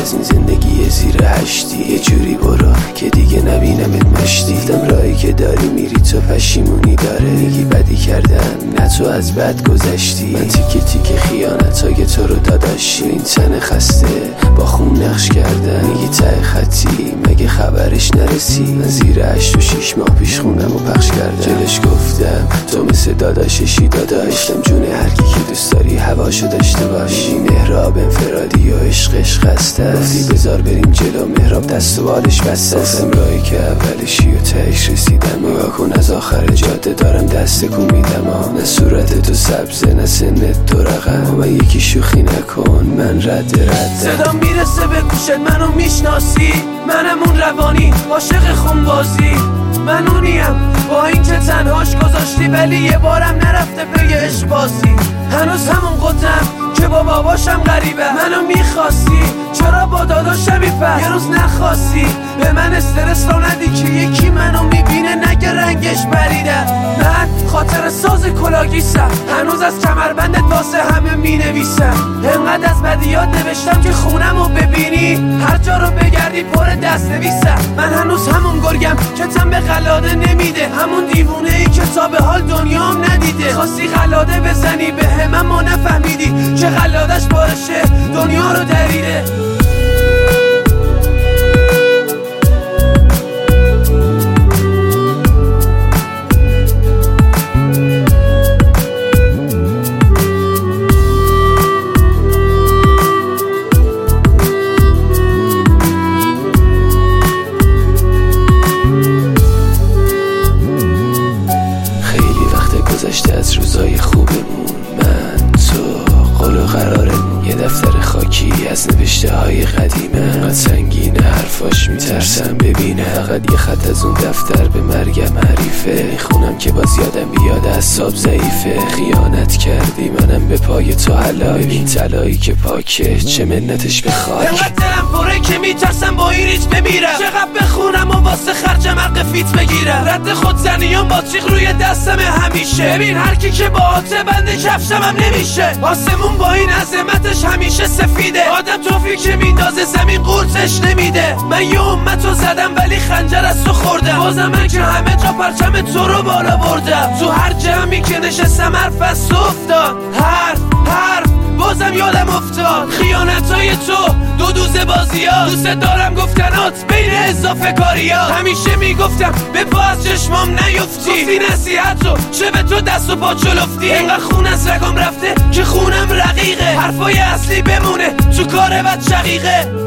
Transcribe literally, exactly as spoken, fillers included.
از این زندگی زیر هشتی. یه جوری برو که دیگه نبینمت مشتی. گفتم راهی که داری میری تو پشیمونی داره. میگی بدی کردم نه تو از بد گذشتی. من تیکه تیکه خیانت های تو رو داداشی. این تن خسته با خون نقش کردن. میگی ته خطی مگه خبرش نرسی. من زیر هشت و شیش ماه پیش خونم و پخش کردم. جلش گفتم تو مثل داداششی داداش. گفتم جون هر کی که دوست داری هواشو داشته باش. میگی مهراب انفرادی و عشقش خسته است. گفتی بذار بریم جلو مهراب دست و بالش بسته است. گفتم راهی که اولشی و تهش رسیدم. نگاه کن از آخر جاده دارم دست کو میدم. نه صورت تو سبزه نه سنت تو رقم. من یکی شوخی نکن من رد رد. صدا میرسه به گوشت منو میشناسی. منم اون روانی عاشق خونبازی. من اونیم با این که تنهاش گذاشتی ولی یه بارم نرفته پی عشق بازی. هنوز همون قدم که با باباشم غریبه. منو میخواستی چرا با داداشم میپر یه روز نخواستی به من استرس رو ندی که یکی منو میبینه نگه رنگش پریده. من خاطر ساز کلاگیسم هنوز از کمربندت واسه همه مینویسم. انقدر از بدیات نوشتم که خونم رو ببینی هر جا رو بگردی پر دست نویسم. من هنوز همون گرگم که تن به قلاده نمیده. همون دیوونه ای که تا به حال دنیام ندیده. خواستی قلاده بزنی به هم اما نفهمیدی که قلادش بارشه دنیا رو دریده. گذشته از روزای خوبمون. من تو قول و قرارمون. یه دفتر خاکی از نوشته های قدیمه. انقدر سنگینه حرفاش میترسم ببینه. فقط یه خط از اون دفتر به مرگم حریفه. میخونم که باز یادم بیاد اعصاب ضعیفه. خیانت کردی منم به پای تو هلاک. ببین طلایی که پاکه چه منتش به خاک. انقدر دلم پره که میترسم با این ریچ بمیرم. چقدر بخونم و واسه خرجم حق فیت بگیرم. رد خود زنیان با چیخ روی دستم همیشه. ببین هر کی که با آته بنده کفشم هم نمیشه. آسمون با این عظمتش همیشه سفیده. آدم توفی که میندازه زمین قورتش نمیده. من یه امتو زدم ولی خنجر از تو خوردم. بازم من که همه جا پرچم تو رو بالا بردم. تو هر جمعی که نشستم حرف از تو افتاد. حرف حرف بازم یادم افتاد. خیانتای تو دو دوزه بازی ها. دوست دارم گفتنات بین اضافه کاری ها. همیشه میگفتم به پا از چشمام نیفتی. گفتی نصیحت رو چه به تو دست و پا چلفتی. اینقدر خون از رگام رفته که خونم رقیقه. حرفای اصلی بمونه تو کار بد شقیقه.